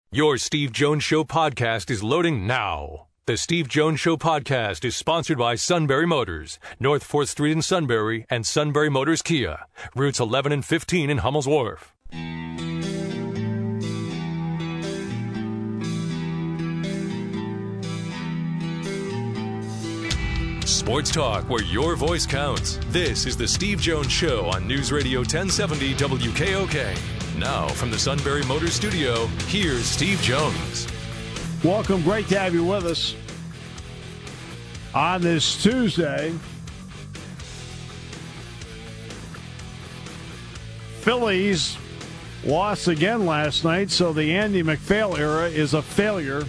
Your Steve Jones Show podcast is loading now. The Steve Jones Show podcast is sponsored by Sunbury Motors, North 4th Street in Sunbury, and Sunbury Motors Kia, routes 11 and 15 in Hummel's Wharf. Sports talk where your voice counts. This is the Steve Jones Show on News Radio 1070 WKOK. Now from the Sunbury Motors Studio, here's Steve Jones. Welcome. Great to have you with us on this Tuesday. Phillies lost again last night, so the Andy MacPhail era is a failure.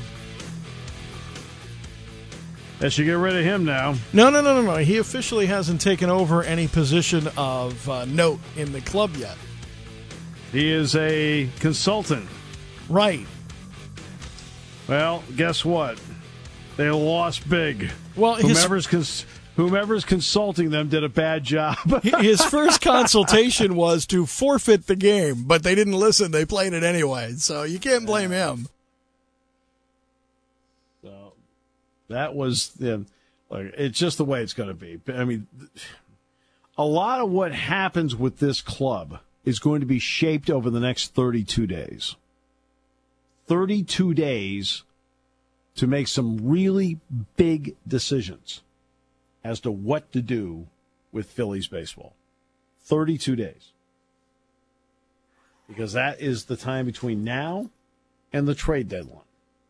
They should get rid of him now. No. He officially hasn't taken over any position of note in the club yet. He is a consultant. Right. Well, guess what? They lost big. Well, whomever's consulting them did a bad job. His first consultation was to forfeit the game, but they didn't listen. They played it anyway, so you can't blame him. So that was it's just the way it's going to be. I mean, a lot of what happens with this club is going to be shaped over the next 32 days. 32 days to make some really big decisions as to what to do with Phillies baseball. 32 days. Because that is the time between now and the trade deadline.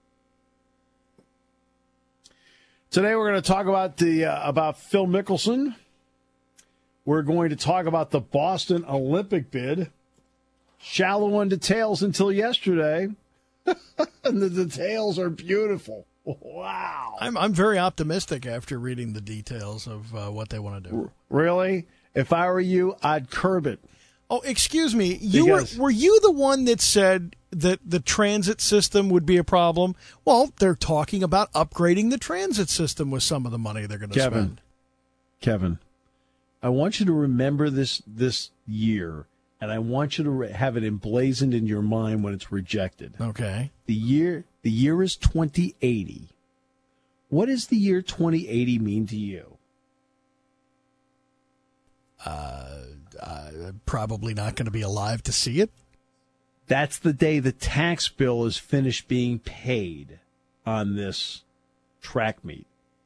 Today we're going to talk about Phil Mickelson. We're going to talk about the Boston Olympic bid. Shallow on details until yesterday. And the details are beautiful. Wow. I'm very optimistic after reading the details of what they want to do. Really? If I were you, I'd curb it. Oh, excuse me. Were you the one that said that the transit system would be a problem? Well, they're talking about upgrading the transit system with some of the money they're going to spend. Kevin, I want you to remember this year, and I want you to have it emblazoned in your mind when it's rejected. Okay. The year is 2080. What does the year 2080 mean to you? I'm probably not going to be alive to see it. That's the day the tax bill is finished being paid on this track meet.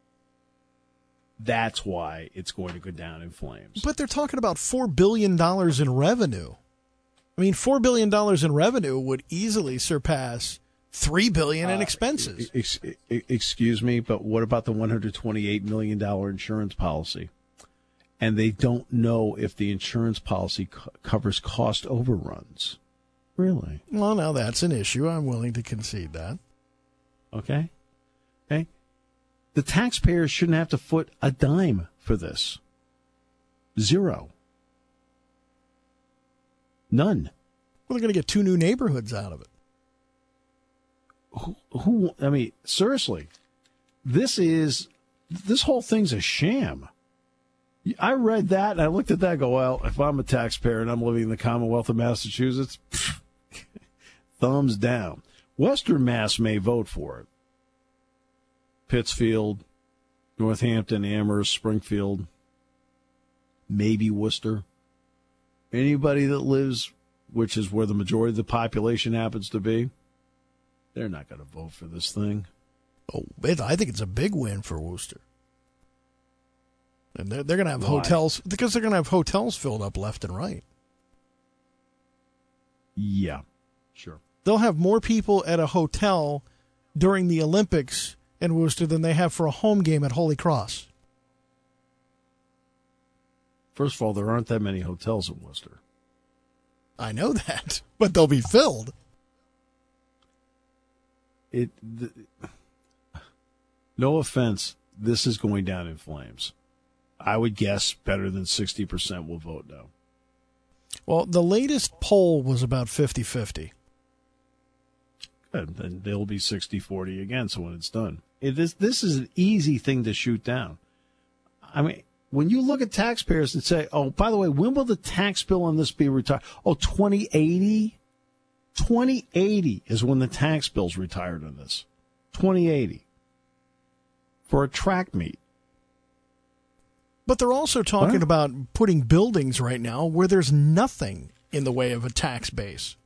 That's why it's going to go down in flames. But they're talking about $4 billion in revenue. I mean, $4 billion in revenue would easily surpass $3 billion in expenses. Excuse me, but what about the $128 million insurance policy? And they don't know if the insurance policy covers cost overruns. Really? Well, now that's an issue. I'm willing to concede that. Okay. The taxpayers shouldn't have to foot a dime for this. Zero. None. Well, they're going to get 2 new neighborhoods out of it. I mean, seriously, this whole thing's a sham. I read that and I looked at that and go, well, if I'm a taxpayer and I'm living in the Commonwealth of Massachusetts, thumbs down. Western Mass may vote for it. Pittsfield, Northampton, Amherst, Springfield, maybe Worcester. Anybody that lives, which is where the majority of the population happens to be, they're not going to vote for this thing. Oh, I think it's a big win for Worcester. And they're going to have hotels, because they're going to have hotels filled up left and right. Yeah, sure. They'll have more people at a hotel during the Olympics in Worcester than they have for a home game at Holy Cross. First of all, there aren't that many hotels in Worcester. I know that, but they'll be filled. No offense, this is going down in flames. I would guess better than 60% will vote no. Well, the latest poll was about 50-50. Good. Then they'll be 60-40 again, so when it's done. This is an easy thing to shoot down. I mean, when you look at taxpayers and say, oh, by the way, when will the tax bill on this be retired? Oh, 2080? 2080 is when the tax bill's retired on this. 2080 for a track meet. But they're also talking about putting buildings right now where there's nothing in the way of a tax base.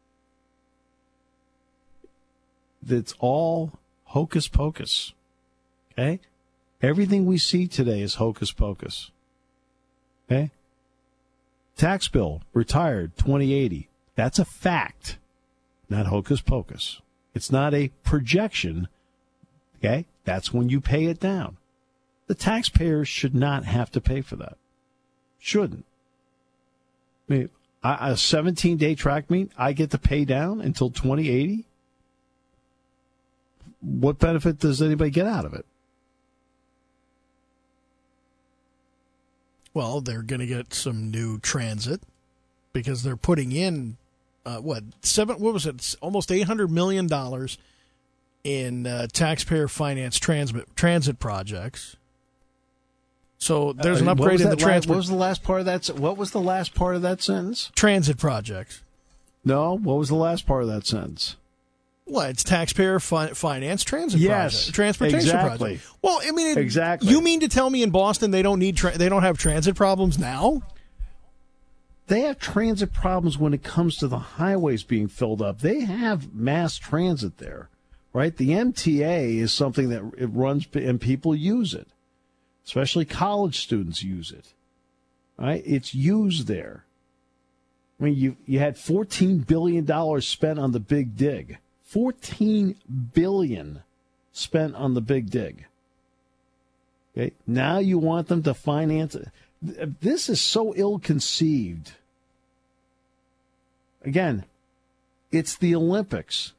It's all hocus pocus. Okay? Everything we see today is hocus pocus. Okay? Tax bill retired 2080. That's a fact, not hocus pocus. It's not a projection. Okay? That's when you pay it down. The taxpayers should not have to pay for that. Shouldn't. I mean, a 17-day track meet, I get to pay down until 2080? What benefit does anybody get out of it? Well, they're going to get some new transit because they're putting in, almost $800 million in taxpayer finance transit projects. So there's an upgrade in the transport. What was the last part of that? What was the last part of that sentence? Transit projects. No, what was the last part of that sentence? What? It's taxpayer finance transit projects. Transportation exactly. projects. Well, I mean, exactly. You mean to tell me in Boston they don't have transit problems now? They have transit problems when it comes to the highways being filled up. They have mass transit there, right? The MTA is something that it runs and people use it. Especially college students use it, right? It's used there. I mean, you had $14 billion spent on the Big Dig. $14 billion spent on the Big Dig. Okay, now you want them to finance it. This is so ill-conceived. Again, it's the Olympics.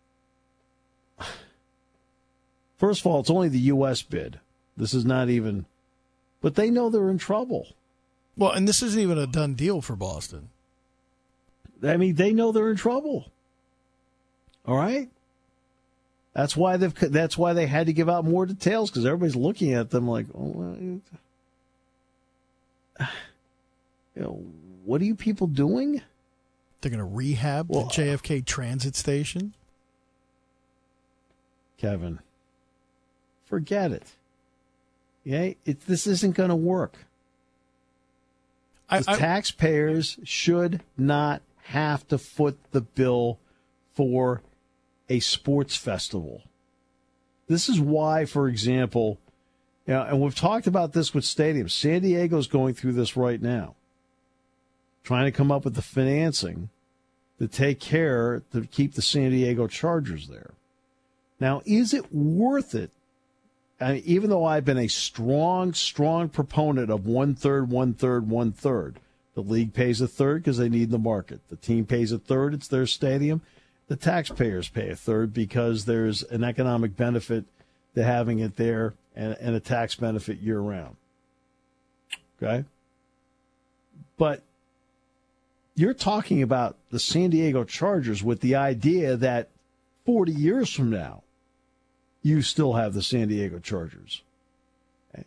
First of all, it's only the U.S. bid. This is not even, but they know they're in trouble. Well, and this isn't even a done deal for Boston. I mean, they know they're in trouble. All right? That's why they had to give out more details, because everybody's looking at them like, oh, what are you people doing? They're going to rehab the JFK transit station? Kevin, forget it. Yeah, this isn't going to work. The taxpayers should not have to foot the bill for a sports festival. This is why, for example, and we've talked about this with stadiums. San Diego's going through this right now, trying to come up with the financing to take care to keep the San Diego Chargers there. Now, is it worth it? I mean, even though I've been a strong proponent of 1/3, 1/3, 1/3, the league pays a third because they need the market. The team pays a third; it's their stadium. The taxpayers pay a third because there's an economic benefit to having it there and a tax benefit year round. Okay, but you're talking about the San Diego Chargers with the idea that 40 years from now, you still have the San Diego Chargers. Okay.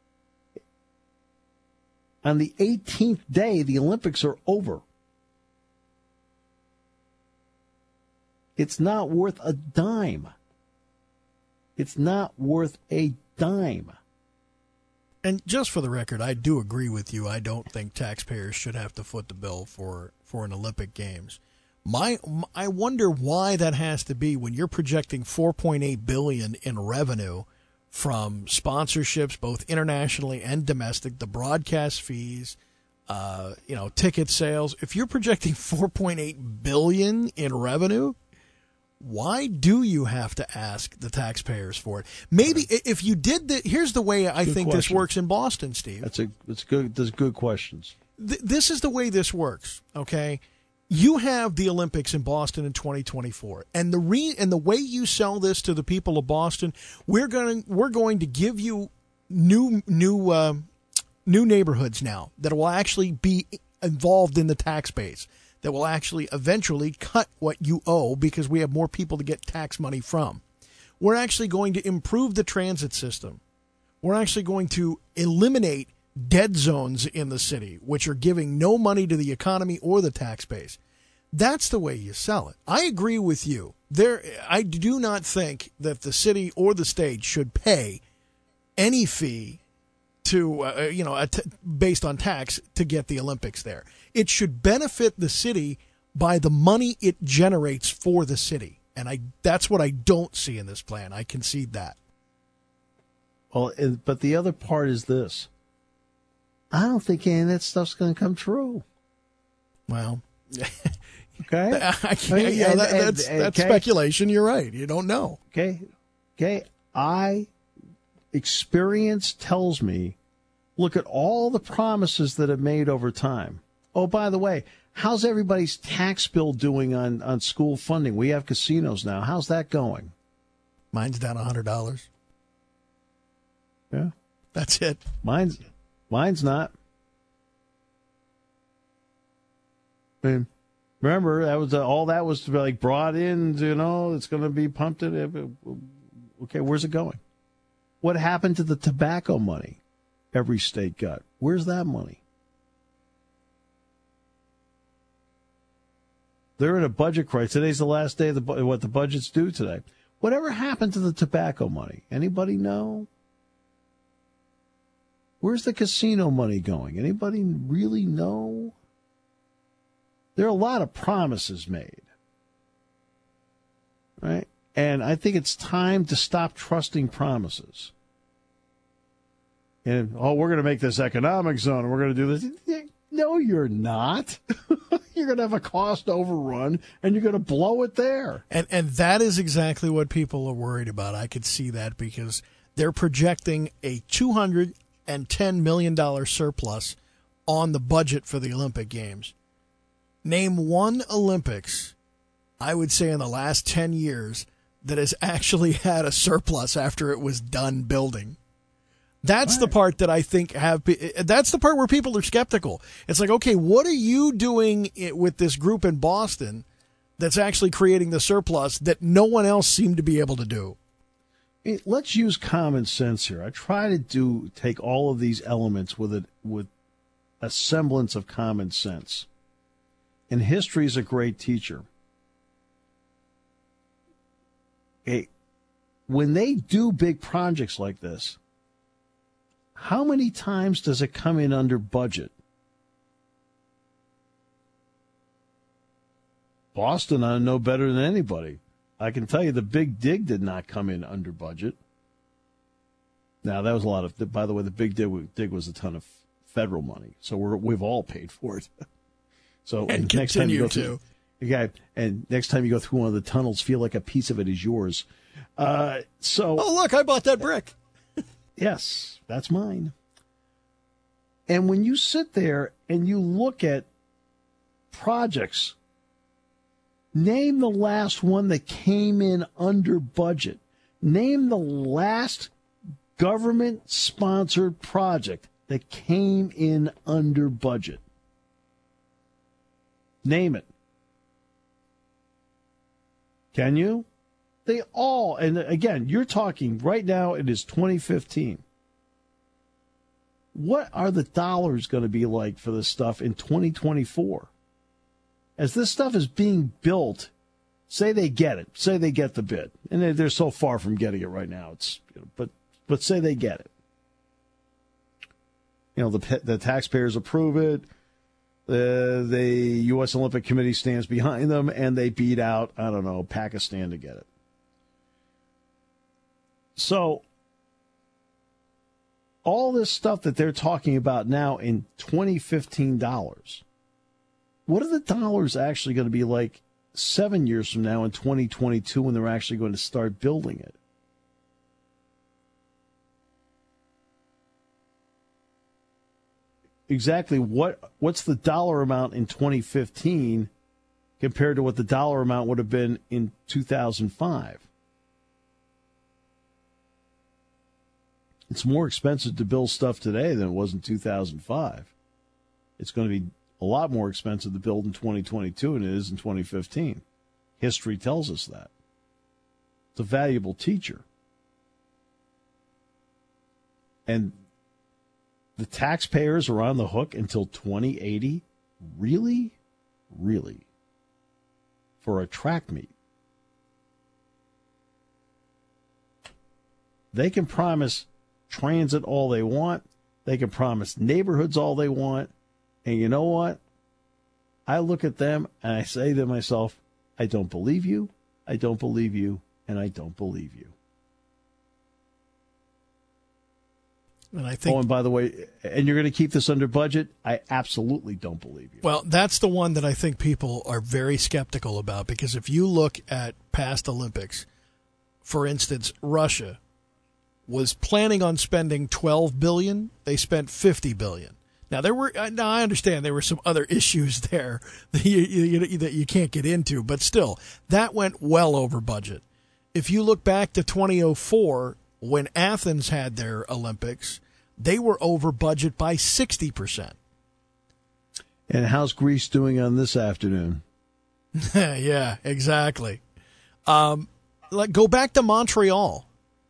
On the 18th day, the Olympics are over. It's not worth a dime. It's not worth a dime. And just for the record, I do agree with you. I don't think taxpayers should have to foot the bill for an Olympic Games. I wonder why that has to be when you're projecting $4.8 billion in revenue from sponsorships, both internationally and domestic, the broadcast fees, ticket sales. If you're projecting $4.8 billion in revenue, why do you have to ask the taxpayers for it? Maybe if you did that, here's the way I think this works in Boston, Steve. That's good. There's good questions. This is the way this works. Okay. You have the Olympics in Boston in 2024, and the way you sell this to the people of Boston, we're going to give you new neighborhoods now that will actually be involved in the tax base, that will actually eventually cut what you owe because we have more people to get tax money from. We're actually going to improve the transit system. We're actually going to eliminate dead zones in the city, which are giving no money to the economy or the tax base. That's the way you sell it. I agree with you. I do not think that the city or the state should pay any fee to, based on tax to get the Olympics there. It should benefit the city by the money it generates for the city. And that's what I don't see in this plan. I concede that. Well, but the other part is this. I don't think any of that stuff's going to come true. Well, okay. That's speculation. You're right. You don't know. Okay. Experience tells me, look at all the promises that have made over time. Oh, by the way, how's everybody's tax bill doing on school funding? We have casinos now. How's that going? Mine's down $100. Yeah. That's it. Mine's not. I mean, remember, that was all that was to be like brought in, it's going to be pumped in. Okay, where's it going? What happened to the tobacco money every state got? Where's that money? They're in a budget crisis. Today's the last day of what the budget's due today. Whatever happened to the tobacco money? Anybody know? Where's the casino money going? Anybody really know? There are a lot of promises made, right? And I think it's time to stop trusting promises. And, we're going to make this economic zone, and we're going to do this. No, you're not. You're going to have a cost overrun, and you're going to blow it there. And that is exactly what people are worried about. I could see that because they're projecting a $210 million surplus on the budget for the Olympic Games. Name one Olympics, I would say in the last 10 years, that has actually had a surplus after it was done building. That's the part that I think that's the part where people are skeptical. It's like, okay, what are you doing with this group in Boston that's actually creating the surplus that no one else seemed to be able to do? Let's use common sense here. I try to take all of these elements with a semblance of common sense. And history is a great teacher. When they do big projects like this, how many times does it come in under budget? Boston, I know better than anybody. I can tell you the Big Dig did not come in under budget. Now, that was a lot of, by the way, the Big Dig was a ton of federal money. So we've all paid for it. So and next time you go through, and next time you go through one of the tunnels, feel like a piece of it is yours. Oh, look, I bought that brick. Yes, that's mine. And when you sit there and you look at projects, name the last one that came in under budget. Name the last government-sponsored project that came in under budget. Name it. Can you? They all, and again, you're talking right now, it is 2015. What are the dollars going to be like for this stuff in 2024? As this stuff is being built, say they get it, say they get the bid, and they're so far from getting it right now. But say they get it. The taxpayers approve it. The U.S. Olympic Committee stands behind them, and they beat out, Pakistan to get it. So all this stuff that they're talking about now in 2015 dollars, what are the dollars actually going to be like 7 years from now in 2022 when they're actually going to start building it? Exactly what's the dollar amount in 2015 compared to what the dollar amount would have been in 2005? It's more expensive to build stuff today than it was in 2005. It's going to be a lot more expensive to build in 2022 than it is in 2015. History tells us that. It's a valuable teacher. And the taxpayers are on the hook until 2080? Really? Really? for a track meet. They can promise transit all they want. They can promise neighborhoods all they want. And you know what? I look at them and I say to myself, I don't believe you, I don't believe you, and I don't believe you. And I think, and by the way, and you're going to keep this under budget? I absolutely don't believe you. Well, that's the one that I think people are very skeptical about, because if you look at past Olympics, for instance, Russia was planning on spending $12 billion. They spent $50 billion. Now, I understand there were some other issues there that you can't get into, but still, that went well over budget. If you look back to 2004, when Athens had their Olympics, they were over budget by 60%. And how's Greece doing on this afternoon? Yeah, exactly. Go back to Montreal.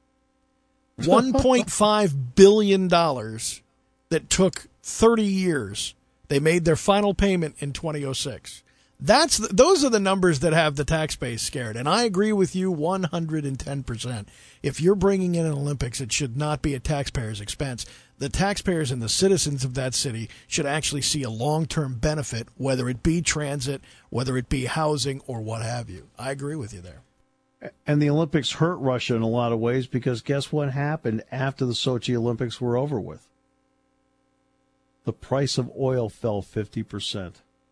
$1.5 billion that took 30 years. They made their final payment in 2006. Those are the numbers that have the tax base scared. And I agree with you 110%. If you're bringing in an Olympics, it should not be at taxpayers' expense. The taxpayers and the citizens of that city should actually see a long-term benefit, whether it be transit, whether it be housing, or what have you. I agree with you there. And the Olympics hurt Russia in a lot of ways, because guess what happened after the Sochi Olympics were over with? The price of oil fell 50%.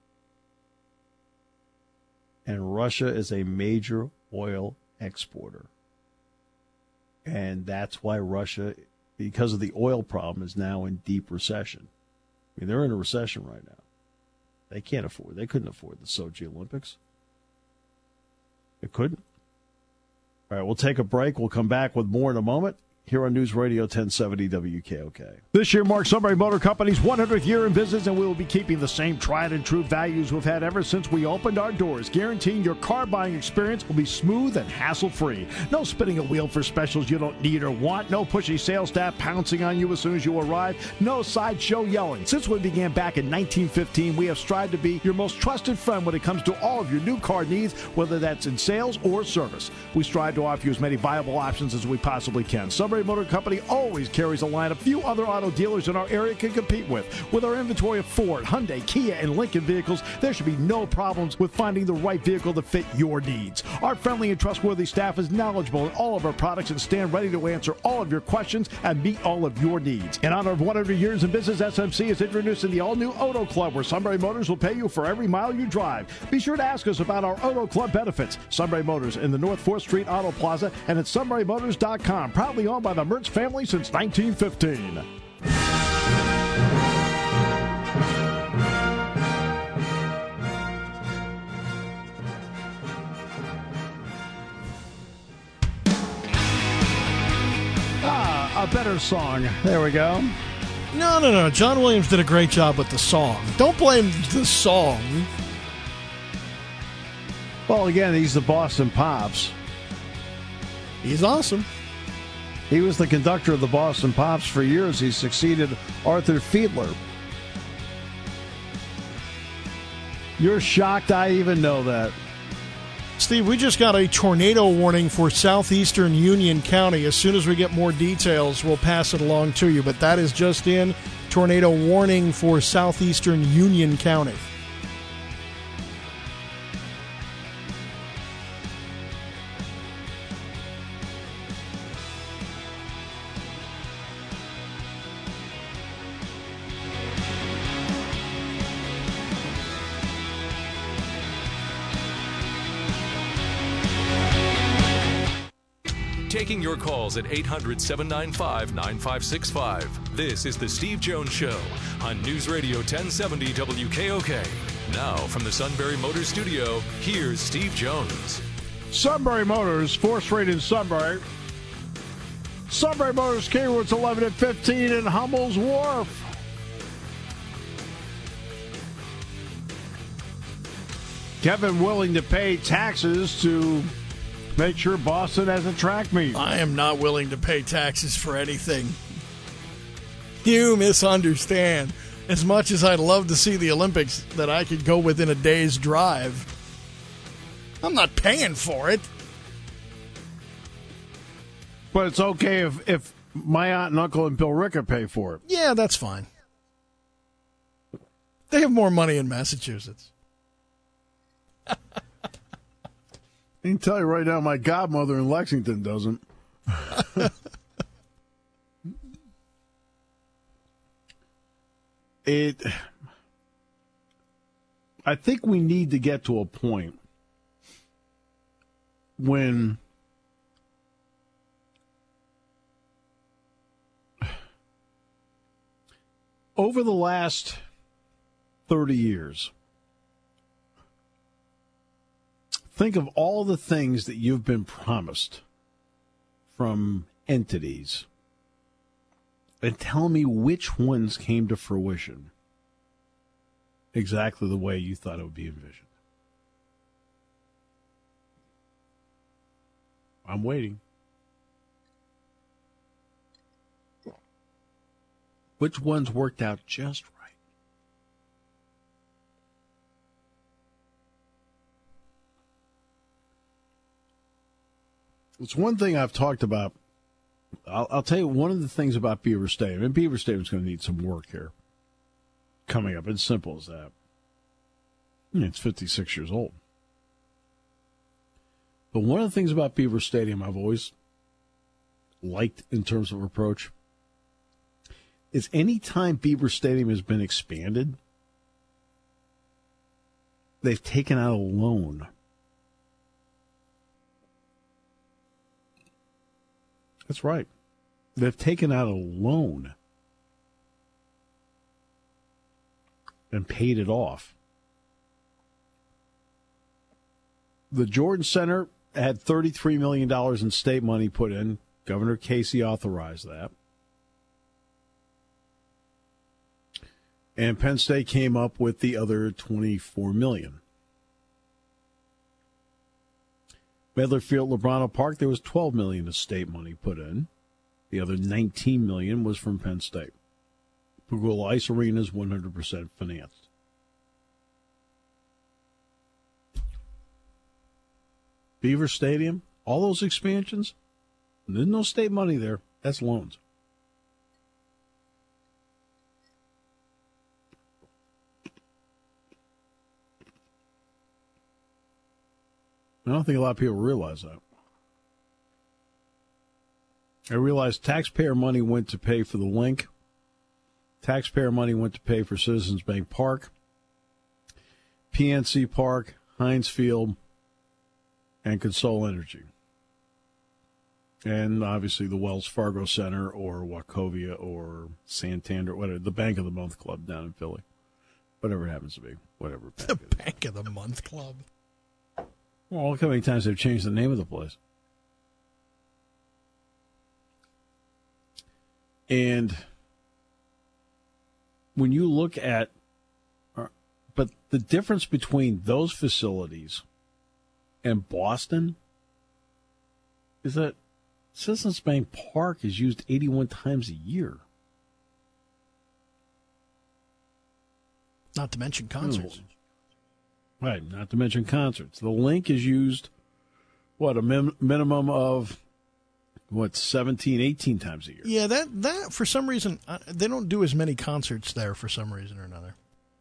And Russia is a major oil exporter. And that's why Russia, because of the oil problem, is now in deep recession. I mean, they're in a recession right now. They couldn't afford the Sochi Olympics. They couldn't. All right, we'll take a break. We'll come back with more in a moment here on News Radio 1070 WKOK. This year marks Sunbury Motor Company's 100th year in business, and we will be keeping the same tried and true values we've had ever since we opened our doors, guaranteeing your car buying experience will be smooth and hassle-free. No spinning a wheel for specials you don't need or want. No pushy sales staff pouncing on you as soon as you arrive. No sideshow yelling. Since we began back in 1915, we have strived to be your most trusted friend when it comes to all of your new car needs, whether that's in sales or service. We strive to offer you as many viable options as we possibly can. Sunbury Motor Company always carries a lineup few other auto dealers in our area can compete with. With our inventory of Ford, Hyundai, Kia, and Lincoln vehicles, there should be no problems with finding the right vehicle to fit your needs. Our friendly and trustworthy staff is knowledgeable in all of our products and stand ready to answer all of your questions and meet all of your needs. In honor of 100 years in business, SMC is introducing the all-new Auto Club, where Sunbury Motors will pay you for every mile you drive. Be sure to ask us about our Auto Club benefits. Sunbury Motors in the North 4th Street Auto Plaza and at sunburymotors.com. Proudly owned by the Mertz family since 1915. A better song. There we go. No. John Williams did a great job with the song. Don't blame the song. Well, again, he's the Boston Pops. He's awesome. He was the conductor of the Boston Pops for years. He succeeded Arthur Fiedler. You're shocked I even know that. Steve, we just got a tornado warning for southeastern Union County. As soon as we get more details, we'll pass it along to you. But that is just in. Tornado warning for southeastern Union County. Taking your calls at 800-795-9565. This is The Steve Jones Show on News Radio 1070 WKOK. Now, from the Sunbury Motors Studio, here's Steve Jones. Sunbury Motors, 4th Street in Sunbury. Sunbury Motors, King Routes 11 and 15 in Hummel's Wharf. Kevin willing to pay taxes to make sure Boston has a track meet. I am not willing to pay taxes for anything. You misunderstand. As much as I'd love to see the Olympics that I could go within a day's drive, I'm not paying for it. But it's okay if my aunt and uncle and Bill Ricker pay for it. Yeah, that's fine. They have more money in Massachusetts. I can tell you right now, my godmother in Lexington doesn't. I think we need to get to a point when over the last 30 years, think of all the things that you've been promised from entities and tell me which ones came to fruition exactly the way you thought it would be envisioned. I'm waiting. Which ones worked out just right? It's one thing I've talked about. I'll tell you one of the things about Beaver Stadium, and Beaver Stadium's going to need some work here coming up. It's simple as that. It's 56 years old. But one of the things about Beaver Stadium I've always liked in terms of approach is any time Beaver Stadium has been expanded, they've taken out a loan. That's right. They've taken out a loan and paid it off. The Jordan Center had $33 million in state money put in. Governor Casey authorized that. And Penn State came up with the other $24 million. Medler Field, Lebrano Park, there was $12 million of state money put in. The other $19 million was from Penn State. Pagula Ice Arena is 100% financed. Beaver Stadium, all those expansions, there's no state money there. That's loans. I don't think a lot of people realize that. I realize taxpayer money went to pay for the link. Taxpayer money went to pay for Citizens Bank Park, PNC Park, Heinz Field, and Consol Energy. And obviously the Wells Fargo Center or Wachovia or Santander, whatever, the Bank of the Month Club down in Philly. Whatever it happens to be. Whatever. The Bank of the Month Club. Well, look how many times they've changed the name of the place. And when you look at, but the difference between those facilities and Boston is that Citizens Bank Park is used 81 times a year. Not to mention concerts. Right, not to mention concerts. The link is used, a minimum of, 17, 18 times a year. Yeah, that for some reason, they don't do as many concerts there for some reason or another.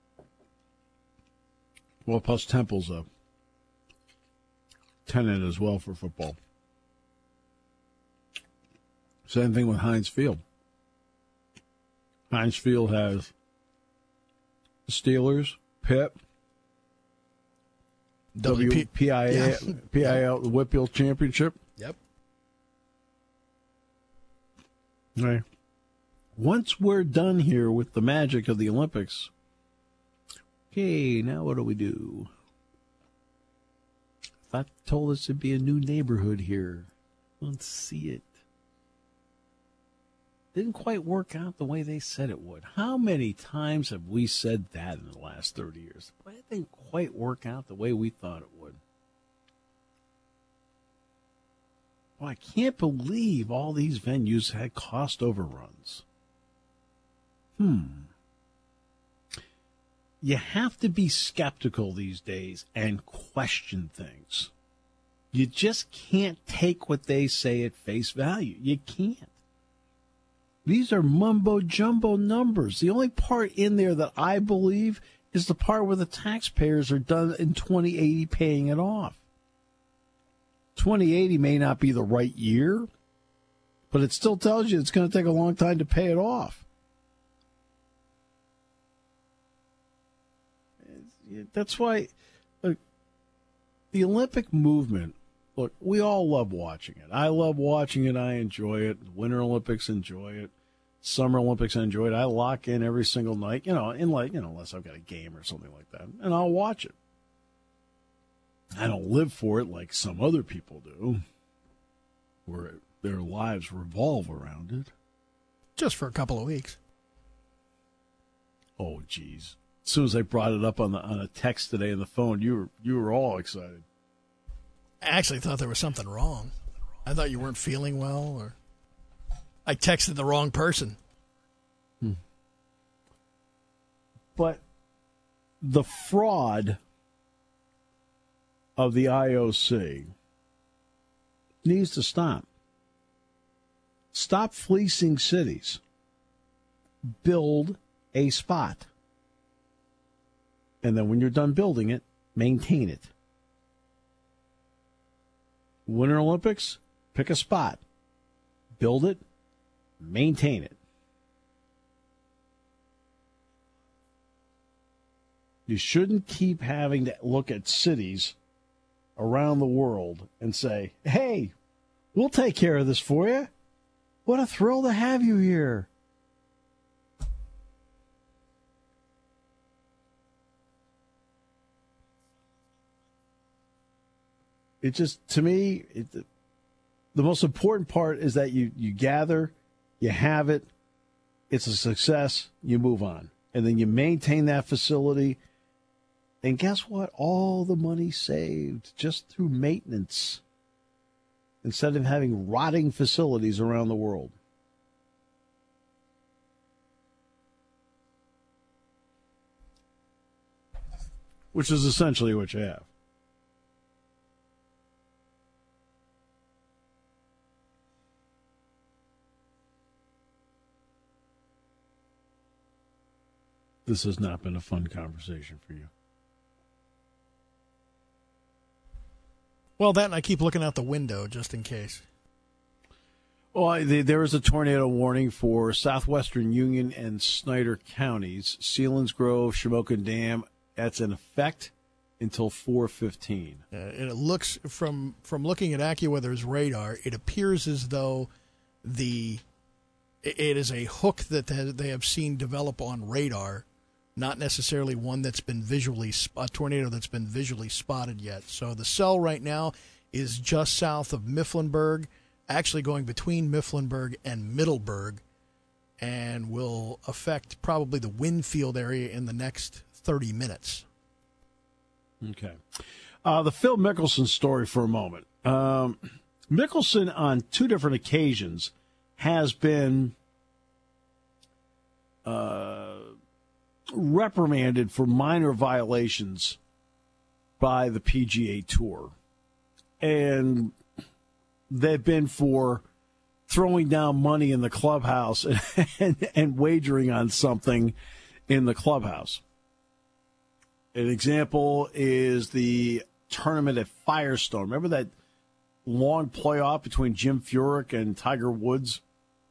Well, plus Temple's a tenant as well for football. Same thing with Heinz Field. Heinz Field has Steelers, Pitt, PIL, the Whitfield Championship. Yep. Right. Once we're done here with the magic of the Olympics, okay, now what do we do? I told us it'd be a new neighborhood here. Let's see it. Didn't quite work out the way they said it would. How many times have we said that in the last 30 years? Well, it didn't quite work out the way we thought it would. Well, I can't believe all these venues had cost overruns. you have to be skeptical these days and question things. You just can't take what they say at face value. You can't. These are mumbo-jumbo numbers. The only part in there that I believe is the part where the taxpayers are done in 2080 paying it off. 2080 may not be the right year, but it still tells you it's going to take a long time to pay it off. That's why, look, the Olympic movement, look, we all love watching it. I love watching it. I enjoy it. Winter Olympics, enjoy it. Summer Olympics, I enjoy it. I lock in every single night, unless I've got a game or something like that, and I'll watch it. I don't live for it like some other people do, where their lives revolve around it. Just for a couple of weeks. Oh, geez. As soon as I brought it up on a text today on the phone, you were all excited. I actually thought there was something wrong. I thought you weren't feeling well, or I texted the wrong person. But the fraud of the IOC needs to stop. Stop fleecing cities. Build a spot. And then when you're done building it, maintain it. Winter Olympics, pick a spot. Build it, maintain it. You shouldn't keep having to look at cities around the world and say, hey, we'll take care of this for you. What a thrill to have you here. It just, to me, the most important part is that you gather, you have it, it's a success, you move on. And then you maintain that facility. And guess what? All the money saved just through maintenance instead of having rotting facilities around the world. Which is essentially what you have. This has not been a fun conversation for you. Well, that and I keep looking out the window just in case. Well, there is a tornado warning for southwestern Union and Snyder counties. Selinsgrove, Shamokin Dam, that's in effect until 4:15. And it looks, from looking at AccuWeather's radar, it appears as though it is a hook that they have seen develop on radar, not necessarily one that's been a tornado that's been visually spotted yet. So the cell right now is just south of Mifflinburg, actually going between Mifflinburg and Middleburg, and will affect probably the Winfield area in the next 30 minutes. Okay. The Phil Mickelson story for a moment. Mickelson, on two different occasions, has been reprimanded for minor violations by the PGA Tour. And they've been for throwing down money in the clubhouse and wagering on something in the clubhouse. An example is the tournament at Firestone. Remember that long playoff between Jim Furyk and Tiger Woods?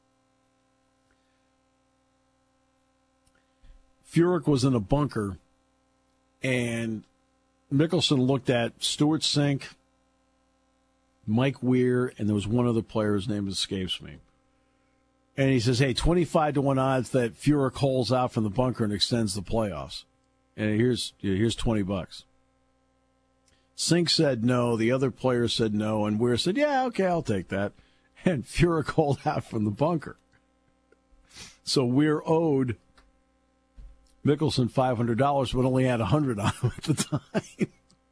Furyk was in a bunker, and Mickelson looked at Stuart Sink, Mike Weir, and there was one other player whose name escapes me. And he says, hey, 25-1 odds that Furyk holes out from the bunker and extends the playoffs. And here's $20. Sink said no, the other player said no, and Weir said, yeah, okay, I'll take that. And Furyk holed out from the bunker. So Weir owed Mickelson $500, but only had $100 on him at the time.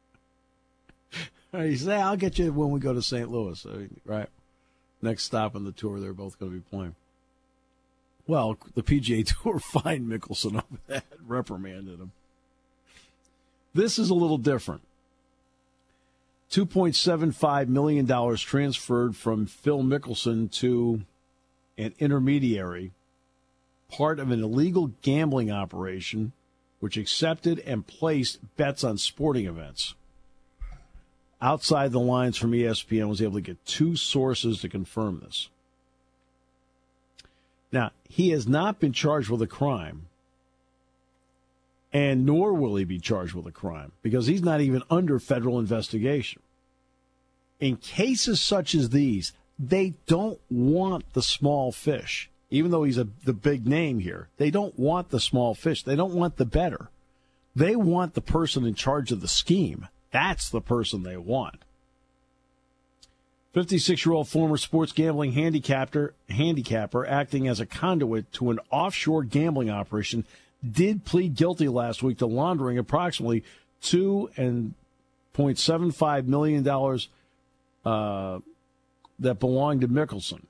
He said, I'll get you when we go to St. Louis. Right? Next stop on the tour, they're both going to be playing. Well, the PGA Tour fined Mickelson over that, reprimanded him. This is a little different. $2.75 million transferred from Phil Mickelson to an intermediary, part of an illegal gambling operation which accepted and placed bets on sporting events. Outside the Lines from ESPN was able to get two sources to confirm this. Now, he has not been charged with a crime, and nor will he be charged with a crime, because he's not even under federal investigation. In cases such as these, they don't want the small fish. Even though he's the big name here, they don't want the small fish. They don't want the bettor. They want the person in charge of the scheme. That's the person they want. 56-year-old former sports gambling handicapper acting as a conduit to an offshore gambling operation did plead guilty last week to laundering approximately $2.75 million that belonged to Mickelson.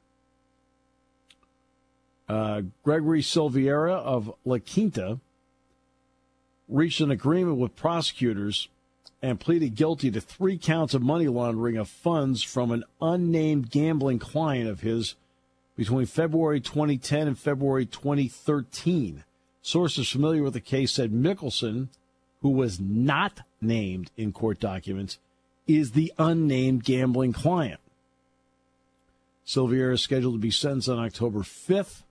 Gregory Silveira of La Quinta reached an agreement with prosecutors and pleaded guilty to 3 counts of money laundering of funds from an unnamed gambling client of his between February 2010 and February 2013. Sources familiar with the case said Mickelson, who was not named in court documents, is the unnamed gambling client. Silveira is scheduled to be sentenced on October 5th.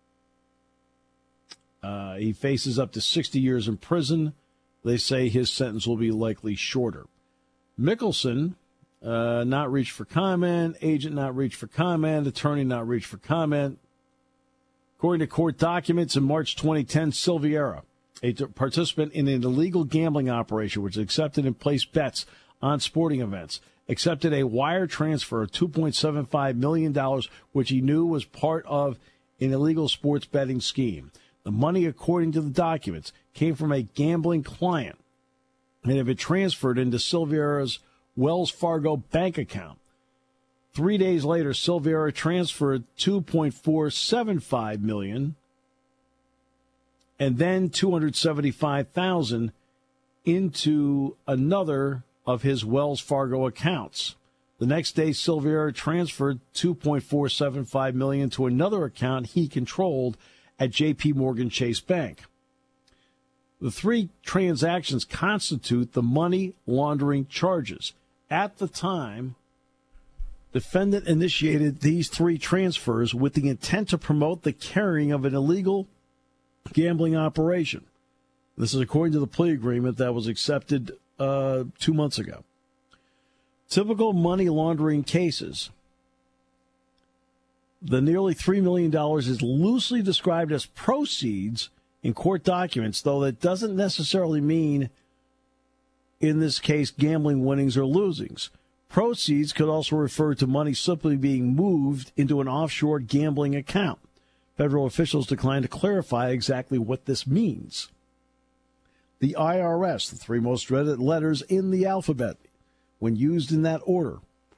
He faces up to 60 years in prison. They say his sentence will be likely shorter. Mickelson, not reached for comment. Agent not reached for comment. Attorney not reached for comment. According to court documents, in March 2010, Silveira, a participant in an illegal gambling operation which accepted and placed bets on sporting events, accepted a wire transfer of $2.75 million, which he knew was part of an illegal sports betting scheme. The money, according to the documents, came from a gambling client and had been transferred into Silveira's Wells Fargo bank account. 3 days later, Silveira transferred $2.475 million and then $275,000 into another of his Wells Fargo accounts. The next day, Silveira transferred $2.475 million to another account he controlled at J.P. Morgan Chase Bank. The 3 transactions constitute the money laundering charges. At the time, defendant initiated these 3 transfers with the intent to promote the carrying of an illegal gambling operation. This is according to the plea agreement that was accepted 2 months ago. Typical money laundering cases. The nearly $3 million is loosely described as proceeds in court documents, though that doesn't necessarily mean, in this case, gambling winnings or losings. Proceeds could also refer to money simply being moved into an offshore gambling account. Federal officials declined to clarify exactly what this means. The IRS, the 3 most read letters in the alphabet, when used in that order.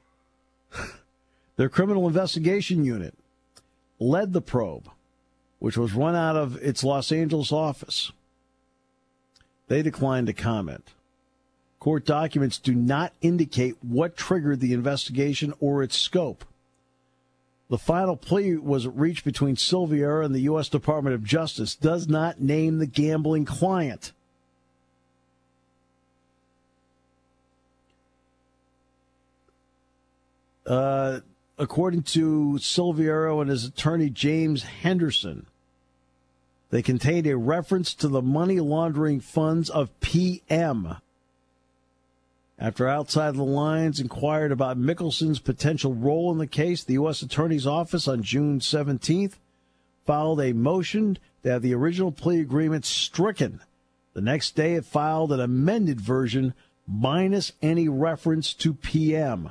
Their criminal investigation unit led the probe, which was run out of its Los Angeles office. They declined to comment. Court documents do not indicate what triggered the investigation or its scope. The final plea was reached between Silveira and the U.S. Department of Justice, does not name the gambling client. According to Silveira and his attorney, James Henderson, they contained a reference to the money laundering funds of PM. After Outside the Lines inquired about Mickelson's potential role in the case, the U.S. Attorney's Office on June 17th filed a motion to have the original plea agreement stricken. The next day, it filed an amended version minus any reference to PM.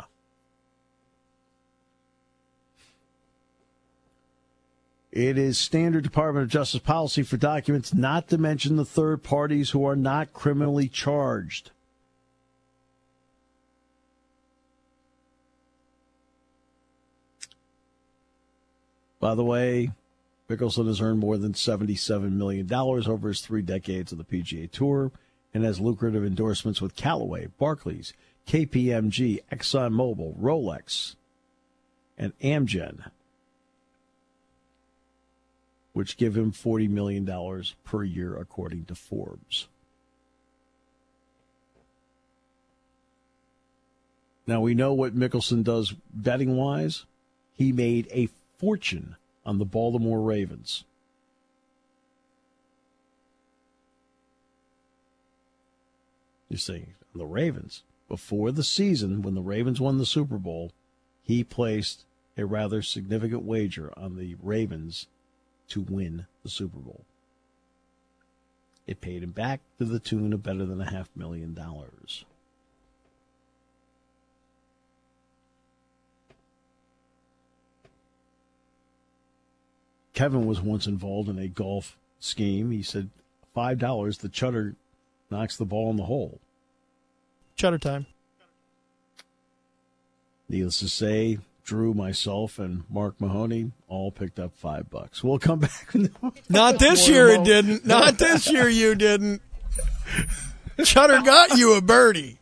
It is standard Department of Justice policy for documents not to mention the third parties who are not criminally charged. By the way, Mickelson has earned more than $77 million over his 3 decades of the PGA Tour and has lucrative endorsements with Callaway, Barclays, KPMG, ExxonMobil, Rolex, and Amgen, which give him $40 million per year, according to Forbes. Now, we know what Mickelson does betting-wise. He made a fortune on the Baltimore Ravens. You're saying the Ravens. Before the season, when the Ravens won the Super Bowl, he placed a rather significant wager on the Ravens to win the Super Bowl. It paid him back to the tune of better than $500,000. Kevin was once involved in a golf scheme. He said, $5, the chutter knocks the ball in the hole. Chutter time. Needless to say, Drew, myself, and Mark Mahoney all picked up $5. We'll come back. Not this year it didn't. Not this year you didn't. Chutter got you a birdie.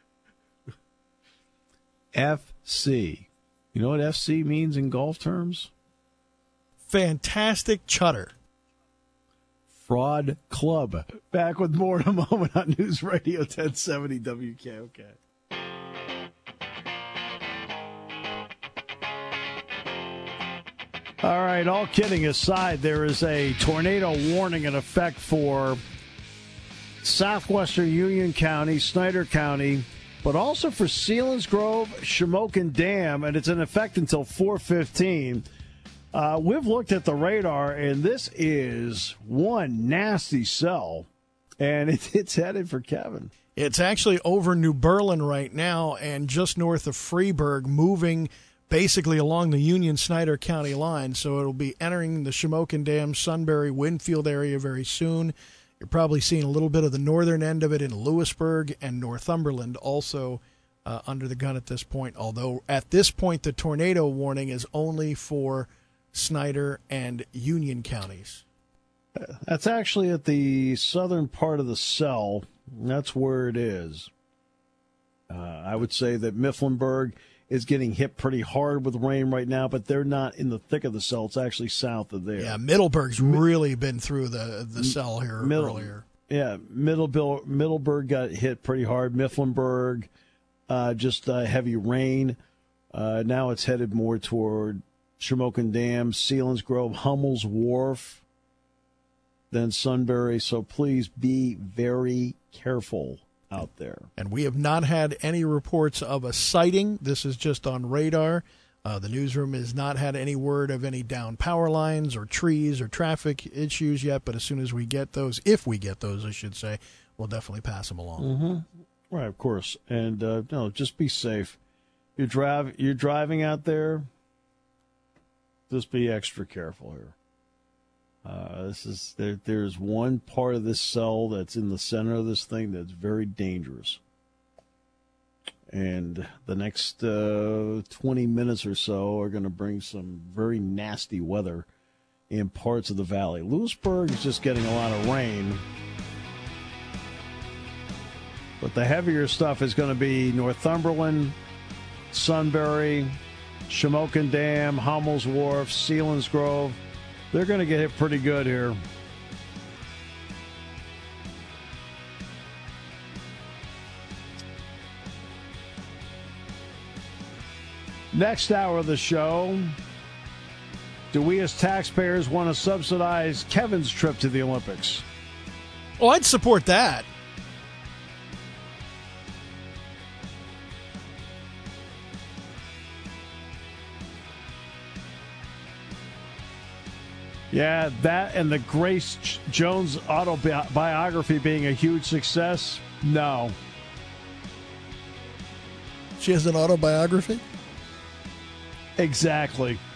FC. You know what FC means in golf terms? Fantastic chutter. Fraud Club. Back with more in a moment on News Radio 1070 WKOK. All right, all kidding aside, there is a tornado warning in effect for southwestern Union County, Snyder County, but also for Selinsgrove, Shamokin Dam, and it's in effect until 4:15. We've looked at the radar, and this is one nasty cell, and it's headed for Kevin. It's actually over New Berlin right now and just north of Freeburg, moving basically along the Union-Snyder County line. So it'll be entering the Shamokin Dam, Sunbury, Winfield area very soon. You're probably seeing a little bit of the northern end of it in Lewisburg and Northumberland also under the gun at this point, although at this point the tornado warning is only for Snyder and Union counties. That's actually at the southern part of the cell. That's where it is. I would say that Mifflinburg is getting hit pretty hard with rain right now, but they're not in the thick of the cell. It's actually south of there. Yeah, Middleburg's really been through the cell here earlier. Yeah, Middleburg got hit pretty hard. Mifflinburg, just heavy rain. Now it's headed more toward Shamokin Dam, Selinsgrove, Hummel's Wharf, then Sunbury. So please be very careful out there. And we have not had any reports of a sighting. This is just on radar. The newsroom has not had any word of any downed power lines or trees or traffic issues yet, but as soon as we get those, if we get those, I should say, we'll definitely pass them along. Mm-hmm. Right, of course. And no, just be safe. You're driving out there, just be extra careful here. There's one part of this cell that's in the center of this thing that's very dangerous. And the next 20 minutes or so are going to bring some very nasty weather in parts of the valley. Lewisburg is just getting a lot of rain. But the heavier stuff is going to be Northumberland, Sunbury, Shamokin Dam, Hummel's Wharf, Selinsgrove. They're going to get hit pretty good here. Next hour of the show, do we as taxpayers want to subsidize Kevin's trip to the Olympics? Oh, I'd support that. Yeah, that and the Grace Jones autobiography being a huge success, no. She has an autobiography? Exactly.